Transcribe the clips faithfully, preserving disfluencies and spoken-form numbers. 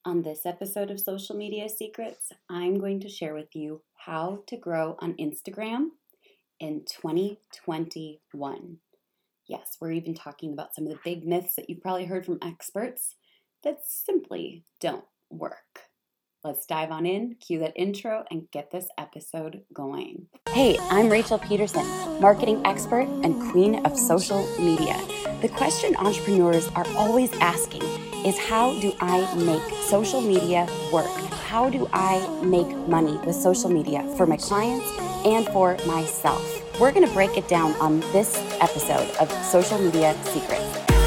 On this episode of Social Media Secrets, I'm going to share with you how to grow on Instagram in twenty twenty-one. Yes, we're even talking about some of the big myths that you've probably heard from experts that simply don't work. Let's dive on in, cue that intro, and get this episode going. Hey, I'm Rachel Peterson, marketing expert and queen of social media. The question entrepreneurs are always asking is, how do I make social media work? How do I make money with social media for my clients and for myself? We're going to break it down on this episode of Social Media Secrets.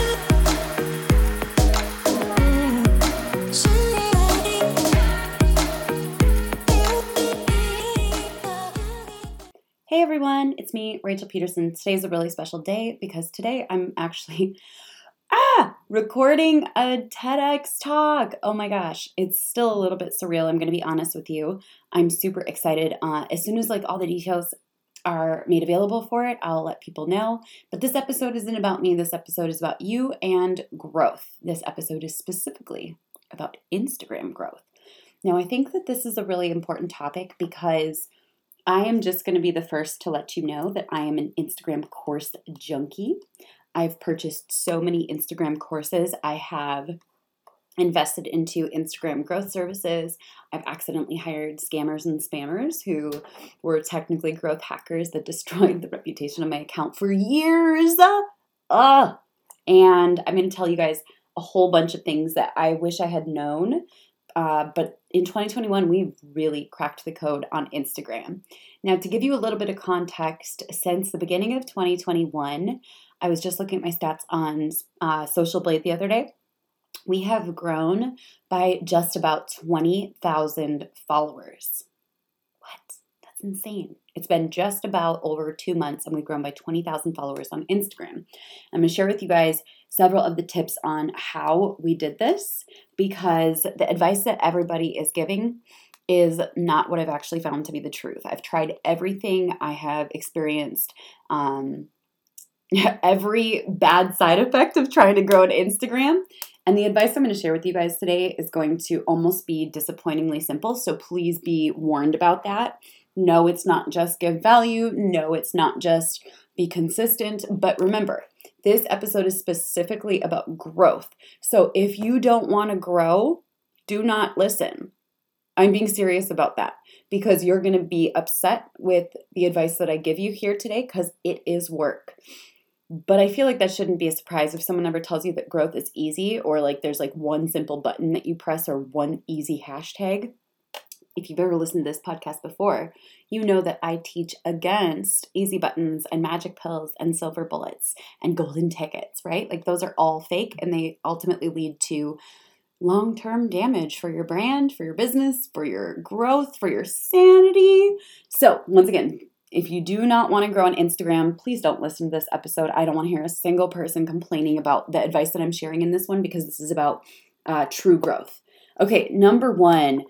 Hey everyone, it's me, Rachel Peterson. Today's a really special day because today I'm actually ah recording a TEDx talk. Oh my gosh, it's still a little bit surreal. I'm going to be honest with you. I'm super excited. Uh, as soon as like all the details are made available for it, I'll let people know. But this episode isn't about me. This episode is about you and growth. This episode is specifically about Instagram growth. Now, I think that this is a really important topic because I am just going to be the first to let you know that I am an Instagram course junkie. I've purchased so many Instagram courses. I have invested into Instagram growth services. I've accidentally hired scammers and spammers who were technically growth hackers that destroyed the reputation of my account for years. Uh, and I'm going to tell you guys a whole bunch of things that I wish I had known. Uh, but in twenty twenty-one, we've really cracked the code on Instagram. Now, to give you a little bit of context, since the beginning of twenty twenty-one, I was just looking at my stats on uh, Social Blade the other day. We have grown by just about twenty thousand followers. What? That's insane. It's been just about over two months and we've grown by twenty thousand followers on Instagram. I'm going to share with you guys several of the tips on how we did this because the advice that everybody is giving is not what I've actually found to be the truth. I've tried everything. I have experienced um, every bad side effect of trying to grow an Instagram. And the advice I'm going to share with you guys today is going to almost be disappointingly simple. So please be warned about that. No, it's not just give value. No, it's not just be consistent. But remember, this episode is specifically about growth. So if you don't want to grow, do not listen. I'm being serious about that because you're going to be upset with the advice that I give you here today because it is work. But I feel like that shouldn't be a surprise if someone ever tells you that growth is easy or like there's like one simple button that you press or one easy hashtag. If you've ever listened to this podcast before, you know that I teach against easy buttons and magic pills and silver bullets and golden tickets, right? Like those are all fake and they ultimately lead to long-term damage for your brand, for your business, for your growth, for your sanity. So once again, if you do not want to grow on Instagram, please don't listen to this episode. I don't want to hear a single person complaining about the advice that I'm sharing in this one because this is about uh, true growth. Okay, number one,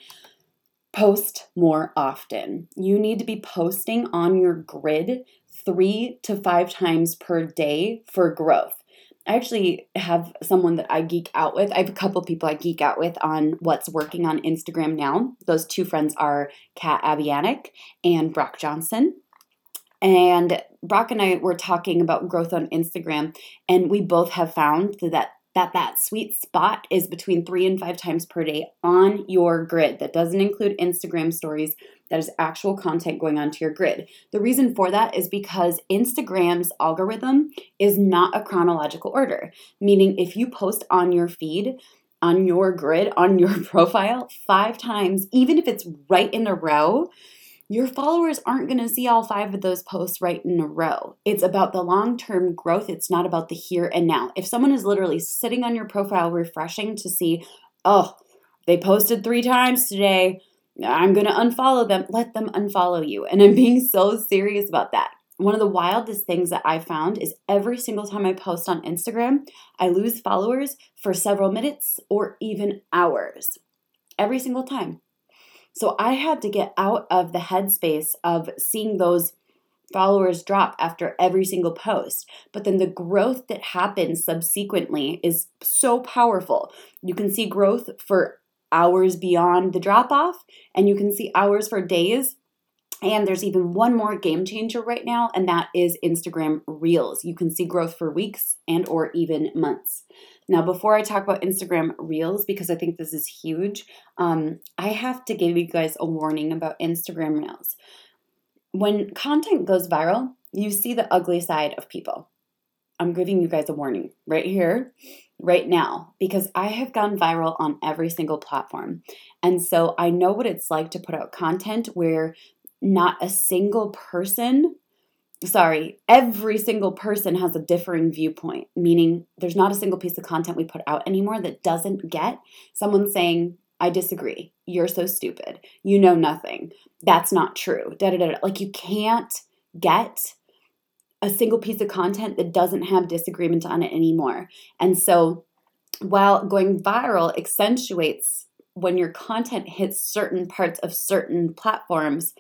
post more often. You need to be posting on your grid three to five times per day for growth. I actually have someone that I geek out with. I have a couple people I geek out with on what's working on Instagram now. Those two friends are Kat Abianic and Brock Johnson. And Brock and I were talking about growth on Instagram, and we both have found that that, that sweet spot is between three and five times per day on your grid. That doesn't include Instagram stories. That is actual content going onto your grid. The reason for that is because Instagram's algorithm is not a chronological order, meaning if you post on your feed, on your grid, on your profile five times, even if it's right in a row, your followers aren't going to see all five of those posts right in a row. It's about the long-term growth. It's not about the here and now. If someone is literally sitting on your profile refreshing to see, oh, they posted three times today, I'm going to unfollow them, let them unfollow you. And I'm being so serious about that. One of the wildest things that I found is every single time I post on Instagram, I lose followers for several minutes or even hours. Every single time. So I had to get out of the headspace of seeing those followers drop after every single post. But then the growth that happens subsequently is so powerful. You can see growth for hours beyond the drop off, and you can see hours for days. And there's even one more game changer right now, and that is Instagram Reels. You can see growth for weeks and or even months. Now, before I talk about Instagram Reels, because I think this is huge, um, I have to give you guys a warning about Instagram Reels. When content goes viral, you see the ugly side of people. I'm giving you guys a warning right here, right now, because I have gone viral on every single platform. And so I know what it's like to put out content where not a single person, sorry, every single person has a differing viewpoint, meaning there's not a single piece of content we put out anymore that doesn't get someone saying, I disagree. You're so stupid. You know nothing. That's not true. Da, da, da, da. Like you can't get a single piece of content that doesn't have disagreement on it anymore. And so while going viral accentuates when your content hits certain parts of certain platforms,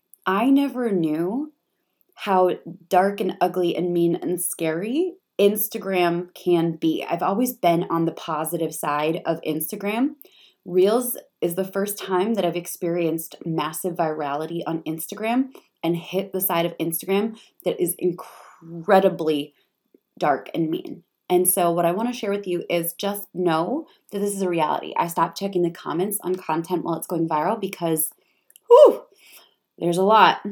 I never knew how dark and ugly and mean and scary Instagram can be. I've always been on the positive side of Instagram. Reels is the first time that I've experienced massive virality on Instagram and hit the side of Instagram that is incredibly dark and mean. And so what I want to share with you is just know that this is a reality. I stopped checking the comments on content while it's going viral because, whew, there's a lot.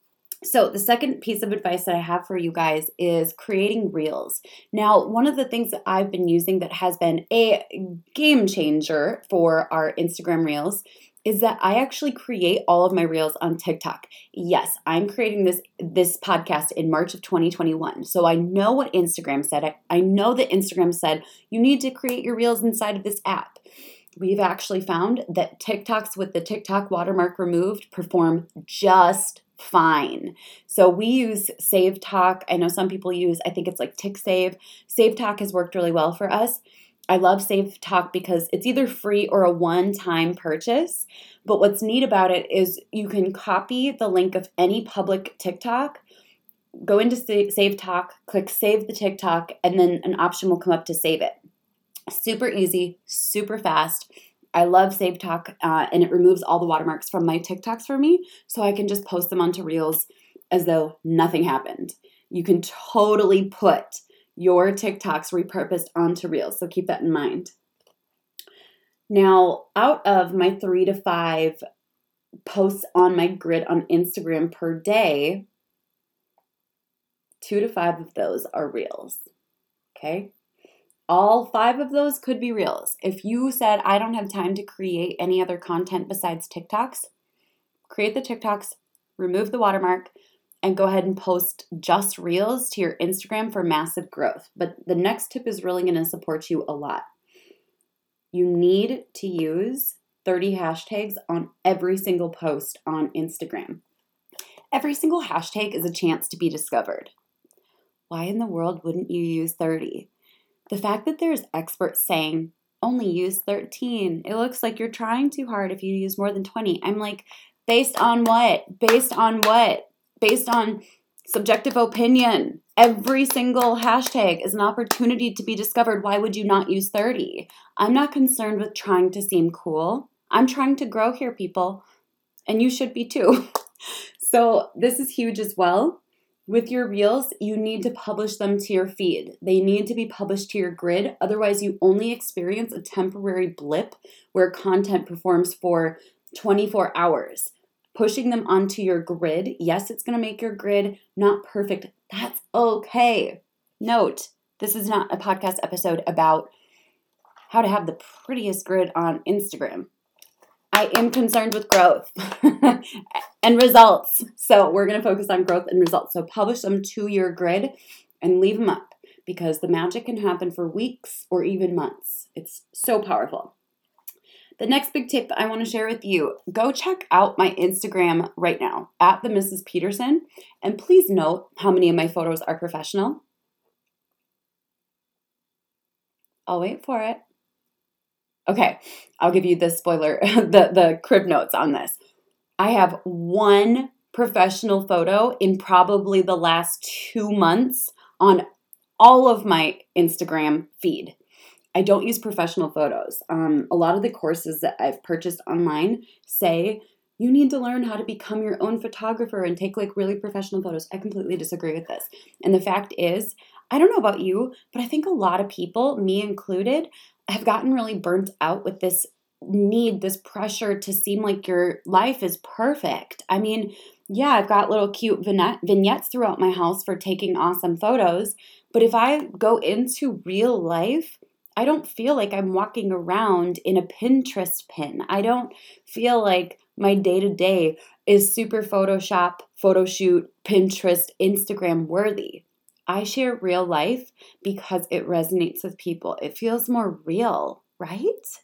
So the second piece of advice that I have for you guys is creating reels. Now, one of the things that I've been using that has been a game changer for our Instagram reels is that I actually create all of my reels on TikTok. Yes, I'm creating this, this podcast in March of twenty twenty-one. So I know what Instagram said. I, I know that Instagram said you need to create your reels inside of this app. We've actually found that TikToks with the TikTok watermark removed perform just fine. So we use SaveTalk. I know some people use, I think it's like TickSave. SaveTalk has worked really well for us. I love SaveTalk because it's either free or a one-time purchase. But what's neat about it is you can copy the link of any public TikTok, go into SaveTalk, click Save the TikTok, and then an option will come up to save it. Super easy, super fast. I love SaveTalk, uh, and it removes all the watermarks from my TikToks for me, so I can just post them onto Reels as though nothing happened. You can totally put your TikToks repurposed onto Reels, so keep that in mind. Now, out of my three to five posts on my grid on Instagram per day, two to five of those are Reels, okay? All five of those could be Reels. If you said, I don't have time to create any other content besides TikToks, create the TikToks, remove the watermark, and go ahead and post just Reels to your Instagram for massive growth. But the next tip is really going to support you a lot. You need to use thirty hashtags on every single post on Instagram. Every single hashtag is a chance to be discovered. Why in the world wouldn't you use thirty? The fact that there's experts saying, only use thirteen. It looks like you're trying too hard if you use more than twenty. I'm like, based on what? Based on what? Based on subjective opinion. Every single hashtag is an opportunity to be discovered. Why would you not use thirty? I'm not concerned with trying to seem cool. I'm trying to grow here, people. And you should be too. So this is huge as well. With your Reels, you need to publish them to your feed. They need to be published to your grid. Otherwise, you only experience a temporary blip where content performs for twenty-four hours. Pushing them onto your grid, yes, it's going to make your grid not perfect. That's okay. Note, this is not a podcast episode about how to have the prettiest grid on Instagram. I am concerned with growth and results. So we're going to focus on growth and results. So publish them to your grid and leave them up because the magic can happen for weeks or even months. It's so powerful. The next big tip I want to share with you, go check out my Instagram right now at the Missus Peterson. And please note how many of my photos are professional. I'll wait for it. Okay, I'll give you the spoiler, the, the crib notes on this. I have one professional photo in probably the last two months on all of my Instagram feed. I don't use professional photos. Um, a lot of the courses that I've purchased online say you need to learn how to become your own photographer and take like really professional photos. I completely disagree with this. And the fact is, I don't know about you, but I think a lot of people, me included, have gotten really burnt out with this need, this pressure to seem like your life is perfect. I mean, yeah, I've got little cute vignette, vignettes throughout my house for taking awesome photos, but if I go into real life, I don't feel like I'm walking around in a Pinterest pin. I don't feel like my day to day is super Photoshop, photo shoot, Pinterest, Instagram worthy. I share real life because it resonates with people. It feels more real, right?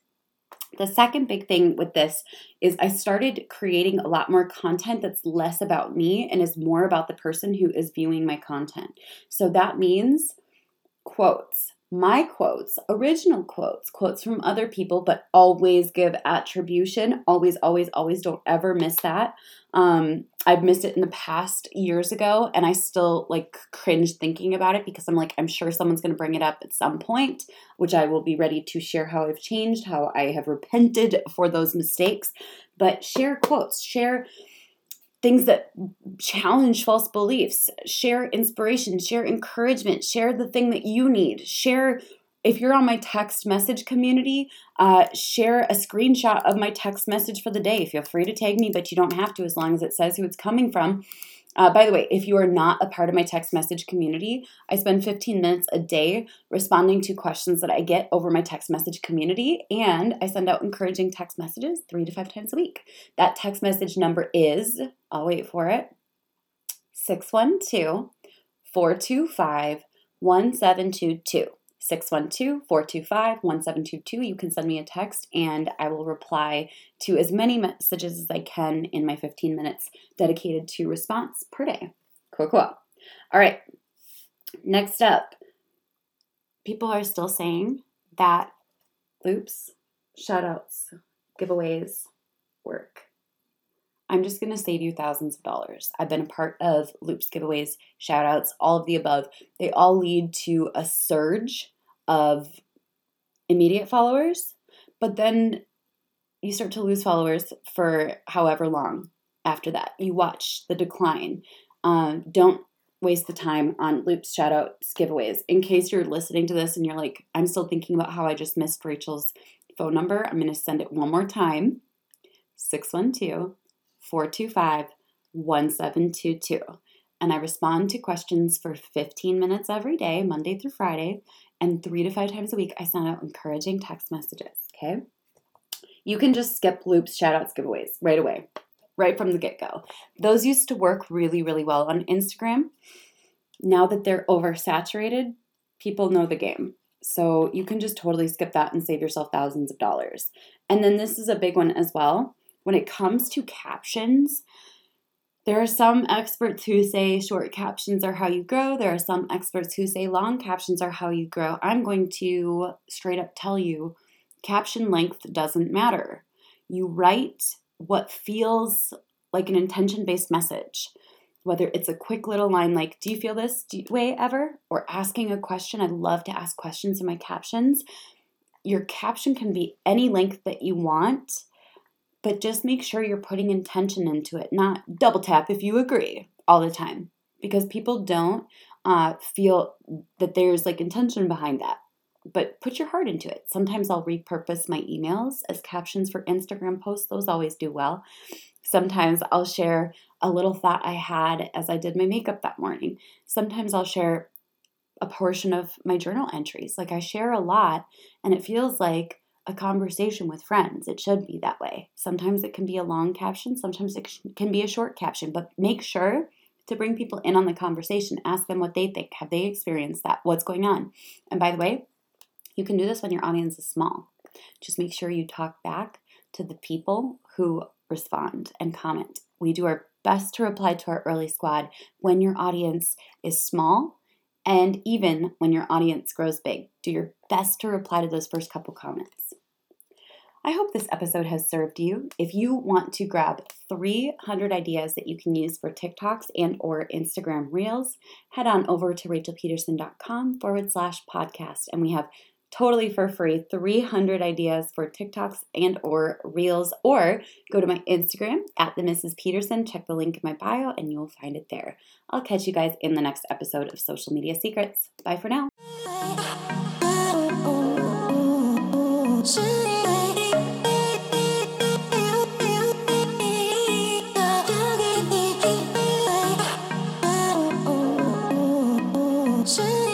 The second big thing with this is I started creating a lot more content that's less about me and is more about the person who is viewing my content. So that means quotes, my quotes, original quotes, quotes from other people, but always give attribution. Always, always, always don't ever miss that. Um, I've missed it in the past years ago, and I still like cringe thinking about it because I'm like, I'm sure someone's going to bring it up at some point, which I will be ready to share how I've changed, how I have repented for those mistakes. But share quotes, share things that challenge false beliefs, share inspiration, share encouragement, share the thing that you need, share, if you're on my text message community, uh, share a screenshot of my text message for the day. Feel free to tag me, but you don't have to as long as it says who it's coming from. Uh, by the way, if you are not a part of my text message community, I spend fifteen minutes a day responding to questions that I get over my text message community, and I send out encouraging text messages three to five times a week. That text message number is, I'll wait for it, six one two, four two five, one seven two two. six one two, four two five, one seven two two. You can send me a text and I will reply to as many messages as I can in my fifteen minutes dedicated to response per day. Cool, cool. All right. Next up, people are still saying that loops, shoutouts, giveaways work. I'm just going to save you thousands of dollars. I've been a part of loops, giveaways, shoutouts, all of the above. They all lead to a surge of immediate followers, but then you start to lose followers for however long after that. You watch the decline. Um, don't waste the time on loops, shoutouts, giveaways. In case you're listening to this and you're like, I'm still thinking about how I just missed Rachel's phone number, I'm going to send it one more time. six one two, four two five, one seven two two. And I respond to questions for fifteen minutes every day, Monday through Friday, and three to five times a week I send out encouraging text messages, okay? You can just skip loops, shoutouts, giveaways right away, right from the get-go. Those used to work really, really well on Instagram. Now that they're oversaturated, people know the game. So you can just totally skip that and save yourself thousands of dollars. And then this is a big one as well. When it comes to captions, there are some experts who say short captions are how you grow. There are some experts who say long captions are how you grow. I'm going to straight up tell you, caption length doesn't matter. You write what feels like an intention-based message, whether it's a quick little line like, do you feel this way ever? Or asking a question. I love to ask questions in my captions. Your caption can be any length that you want, but just make sure you're putting intention into it, not double tap if you agree all the time, because people don't uh, feel that there's like intention behind that. But put your heart into it. Sometimes I'll repurpose my emails as captions for Instagram posts. Those always do well. Sometimes I'll share a little thought I had as I did my makeup that morning. Sometimes I'll share a portion of my journal entries. Like I share a lot and it feels like a conversation with friends. It should be that way. Sometimes it can be a long caption. Sometimes it can be a short caption, but make sure to bring people in on the conversation. Ask them what they think. Have they experienced that? What's going on? And by the way, you can do this when your audience is small. Just make sure you talk back to the people who respond and comment. We do our best to reply to our early squad when your audience is small, and even when your audience grows big. Do your best to reply to those first couple comments. I hope this episode has served you. If you want to grab three hundred ideas that you can use for TikToks and or Instagram Reels, head on over to rachelpeterson.com forward slash podcast. And we have totally for free, three hundred ideas for TikToks and or Reels, or go to my Instagram at the Missus Peterson, check the link in my bio, and you'll find it there. I'll catch you guys in the next episode of Social Media Secrets. Bye for now. Should